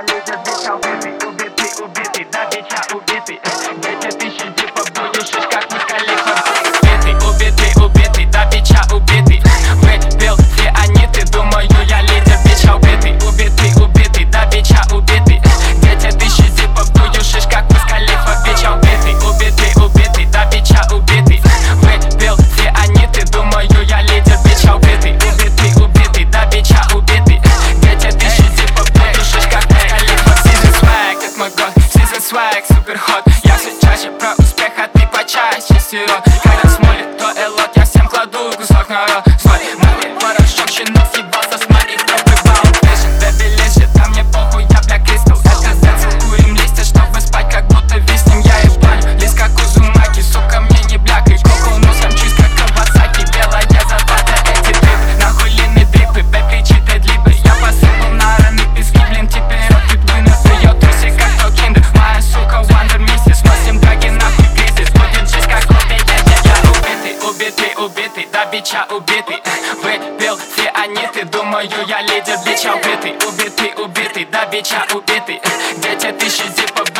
я лидер, бича убитый, убитый, убитый, да бича убитый. Дети тысячи типа будешь как Муз Халифа. Убитый, убитый, убитый, да бича убитый. Выпил все они, ты думаю я лидер, бича убитый, убитый, убитый, да бича убитый. Дети тысячи типа будешь как Муз Халифа, бича убитый, убитый, убитый, да бича убитый. Выпил все они, ты думаю я лидер, бича убитый, убитый, убитый, да бича убитый. Дети тысячи типа будешь как Муз Халифа. Season swag, это мой год, season swag, супер ход. Я все чаще про успех, а ты почаще сирот. Когда смотрит то элот, я всем кладу кусок народ. Свой малый порошок, щенок съебался, смотри, кто прибал. Лежит, бэби лежит, а мне похуй, я бля кристалл. Это зацел, курим листья, чтобы спать, как будто виснем. Я и планю, лист как Узумаки, сука, мне не блякай. Коко носом чист, как Кавасаки, белая зарплата, эти дрипы. Нахуй линны дрипы, бэб кричит эдлибы. Я посыпал на раны пески, блин, теперь рот вынос ее трусик, как то киндер. Моя сука, Wonder Mrs. Носим драги, нахуй кризис, будет жизнь, как хобби, я убитый, убитый, убитый, да бича убитый. Выпил все они, ты думаю я лидер, бича убитый, убитый, убитый, да бича убитый. Дети тысячи типа